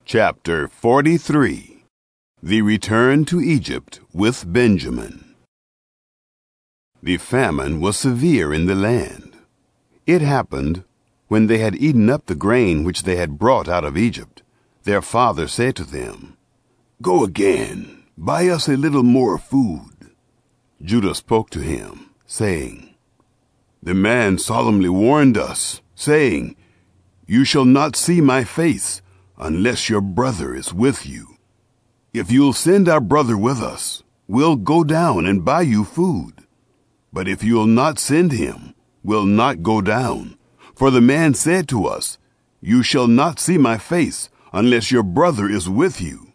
Chapter 43. The Return to Egypt with Benjamin. The famine was severe in the land. It happened, when they had eaten up the grain which they had brought out of Egypt, their father said to them, "Go again, buy us a little more food." Judah spoke to him, saying, "The man solemnly warned us, saying, 'You shall not see my face, unless your brother is with you.' If you'll send our brother with us, we'll go down and buy you food. But if you'll not send him, we'll not go down. For the man said to us, 'You shall not see my face, unless your brother is with you.'"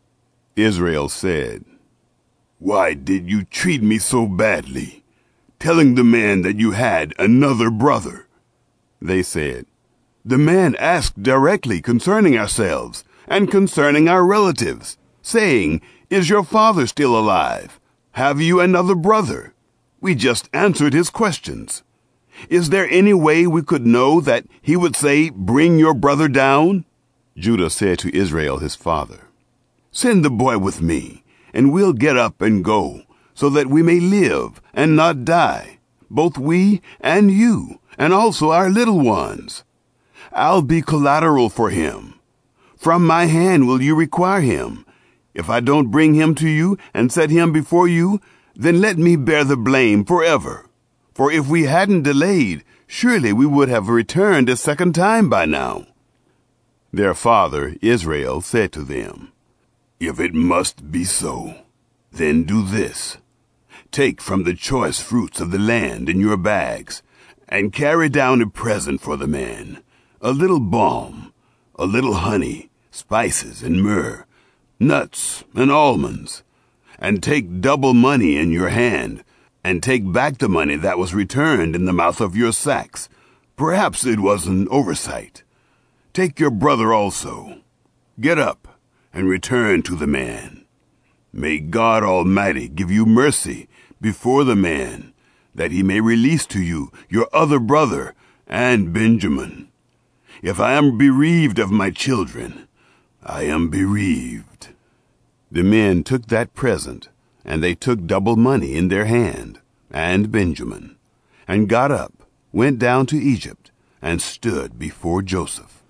Israel said, "Why did you treat me so badly, telling the man that you had another brother?" They said, "The man asked directly concerning ourselves and concerning our relatives, saying, 'Is your father still alive? Have you another brother?' We just answered his questions. Is there any way we could know that he would say, 'Bring your brother down'?" Judah said to Israel his father, "Send the boy with me, and we'll get up and go, so that we may live and not die, both we and you, and also our little ones. I'll be collateral for him. From my hand will you require him. If I don't bring him to you and set him before you, then let me bear the blame forever. For if we hadn't delayed, surely we would have returned a second time by now." Their father Israel said to them, "If it must be so, then do this. Take from the choice fruits of the land in your bags, and carry down a present for the man, a little balm, a little honey, spices and myrrh, nuts and almonds. And take double money in your hand, and take back the money that was returned in the mouth of your sacks. Perhaps it was an oversight. Take your brother also. Get up and return to the man. May God Almighty give you mercy before the man, that he may release to you your other brother and Benjamin. If I am bereaved of my children, I am bereaved." The men took that present, and they took double money in their hand, and Benjamin, and got up, went down to Egypt, and stood before Joseph.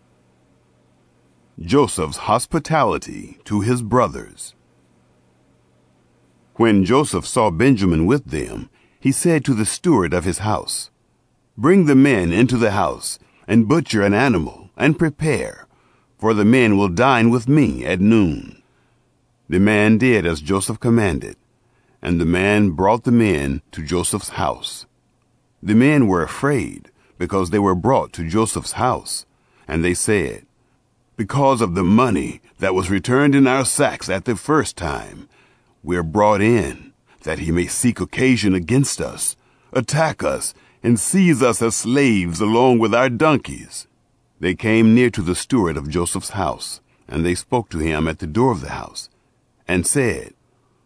Joseph's hospitality to his brothers. When Joseph saw Benjamin with them, he said to the steward of his house, "Bring the men into the house, and butcher an animal, and prepare, for the men will dine with me at noon." The man did as Joseph commanded, and the man brought the men to Joseph's house. The men were afraid, because they were brought to Joseph's house, and they said, "Because of the money that was returned in our sacks at the first time, we are brought in, that he may seek occasion against us, attack us, and seize us as slaves along with our donkeys." They came near to the steward of Joseph's house, and they spoke to him at the door of the house, and said,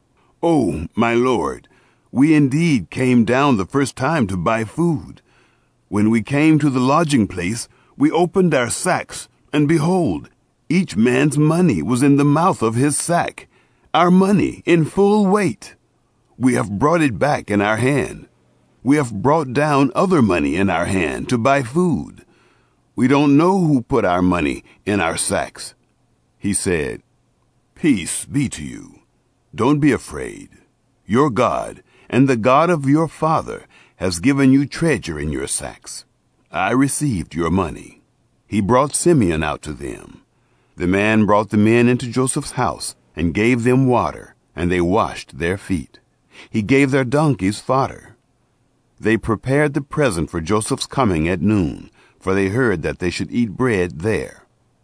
"Oh, my lord, we indeed came down the first time to buy food. When we came to the lodging place, we opened our sacks, and behold, each man's money was in the mouth of his sack, our money in full weight. We have brought it back in our hand. We have brought down other money in our hand to buy food. We don't know who put our money in our sacks." He said, "Peace be to you. Don't be afraid. Your God and the God of your father has given you treasure in your sacks. I received your money." He brought Simeon out to them. The man brought the men into Joseph's house and gave them water, and they washed their feet. He gave their donkeys fodder. They prepared the present for Joseph's coming at noon, for they heard that they should eat bread there.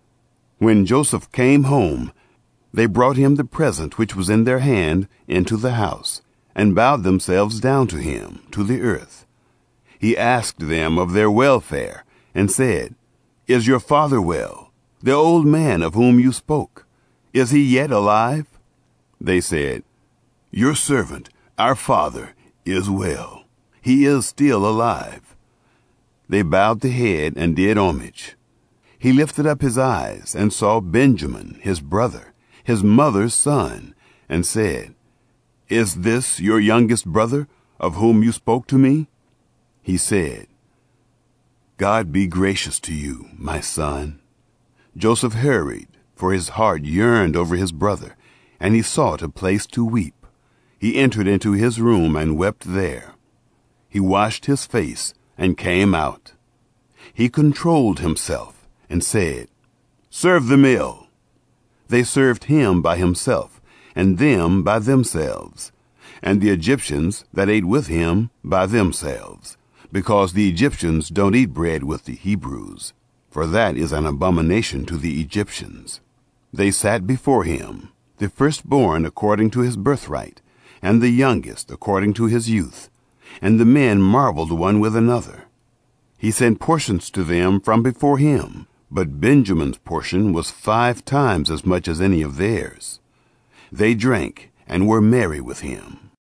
When Joseph came home, they brought him the present which was in their hand into the house, and bowed themselves down to him, to the earth. He asked them of their welfare, and said, "Is your father well, the old man of whom you spoke? Is he yet alive?" They said, "Your servant, our father, is well. He is still alive." They bowed the head and did homage. he lifted up his eyes and saw Benjamin, his brother, his mother's son, and said, "Is this your youngest brother, of whom you spoke to me?" He said, "God be gracious to you, my son." Joseph hurried, for his heart yearned over his brother, and he sought a place to weep. He entered into his room and wept there. He washed his face and came out. He controlled himself and said, "Serve the meal." They served him by himself, and them by themselves, and the Egyptians that ate with him by themselves, because the Egyptians don't eat bread with the Hebrews, for that is an abomination to the Egyptians. They sat before him, the firstborn according to his birthright, and the youngest according to his youth, and the men marveled one with another. He sent portions to them from before him, but Benjamin's portion was 5 times as much as any of theirs. They drank and were merry with him.